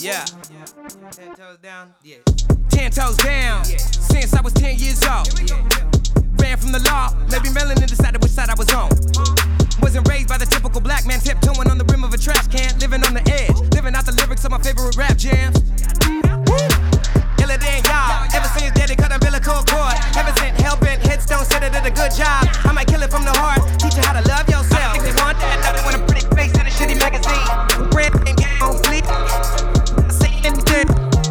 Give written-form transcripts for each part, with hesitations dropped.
Yeah. 10 toes down. Yeah. 10 toes down. Yeah. Since I was 10 years old. Ran from the law. Maybe melanin decided which side I was on. Wasn't raised by the typical black man tiptoeing on the rim of a trash can. Living on the edge. Living out the lyrics of my favorite rap jams. Iller than y'all. Ever since daddy cut umbilical cord. Ever since helping headstone said I did a good job. I might kill it from the heart. Teach you how to love yourself. I think they want that. Now they want a pretty face in a shitty magazine. Brand and game on fleek. I say anything.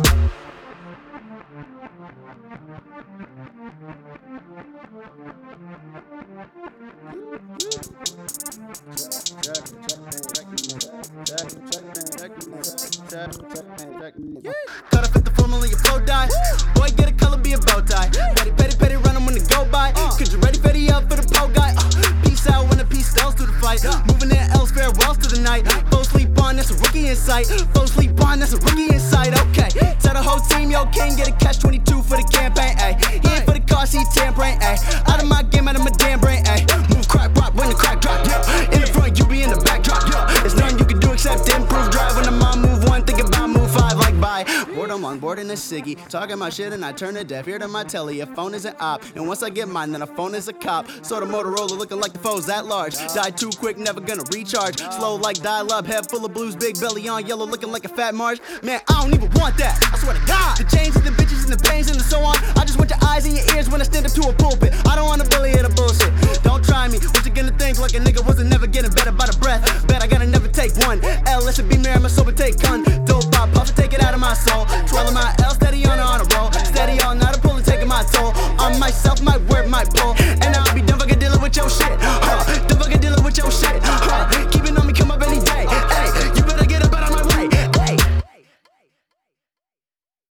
Cut off at the formula, your flow die. Boy, get a color, be a bow tie. Petty, petty, petty, run them when they go by. Cause you ready, petty up for the pole guy. Peace out when the peace goes through the fight. Moving in else, farewells to the night. Foes sleep on, that's a rookie in sight. Foes sleep on, that's a rookie in sight. Okay, tell the whole team, yo, king, get a catch 22 for the campaign, ayy. He ain't for the cause, he tampering, ayy. Out of my game, out of my damn brain, ayy. Move, crack, pop, when the crack drop, yeah. In the front, you be in the back drop, yeah. There's nothing you can do except improve. Drive when the mom move one, think about move five, like bye. I'm on board in a ciggy, talking my shit and I turn a deaf ear to my telly. A phone is an op, and once I get mine, then a phone is a cop. Sort of Motorola looking like the foes that large. Die too quick, never gonna recharge. Slow like dial-up, head full of blues, big belly on yellow, looking like a fat marsh. Man, I don't even want that. I swear to God. The chains and the bitches and the pains and the so on. I just want your eyes and your ears when I stand up to a pulpit. I don't want to bully or the bullshit. Don't try me. What you gonna think? Like a nigga wasn't never getting better by the breath. Bet I gotta never take one. L, let it be married, my sober take gun. Dope pop, puff to take it out of my soul. Twirling my L, steady on a roll. Steady all night, I'm pulling, taking my toll. On myself, my word, my pull.